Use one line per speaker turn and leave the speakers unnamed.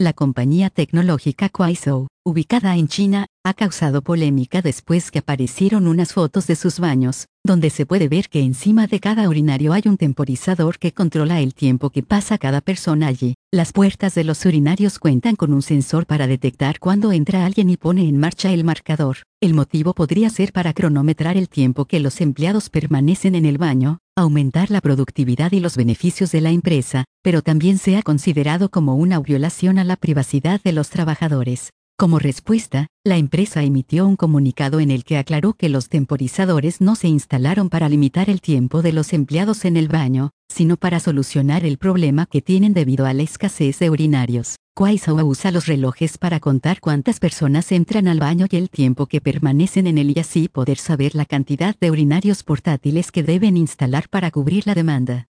La compañía tecnológica Kuaishou, ubicada en China, ha causado polémica después que aparecieron unas fotos de sus baños, donde se puede ver que encima de cada urinario hay un temporizador que controla el tiempo que pasa cada persona allí. Las puertas de los urinarios cuentan con un sensor para detectar cuando entra alguien y pone en marcha el marcador. El motivo podría ser para cronometrar el tiempo que los empleados permanecen en el baño, aumentar la productividad y los beneficios de la empresa, pero también se ha considerado como una violación a la privacidad de los trabajadores. Como respuesta, la empresa emitió un comunicado en el que aclaró que los temporizadores no se instalaron para limitar el tiempo de los empleados en el baño, sino para solucionar el problema que tienen debido a la escasez de urinarios. Kuaishou usa los relojes para contar cuántas personas entran al baño y el tiempo que permanecen en él y así poder saber la cantidad de urinarios portátiles que deben instalar para cubrir la demanda.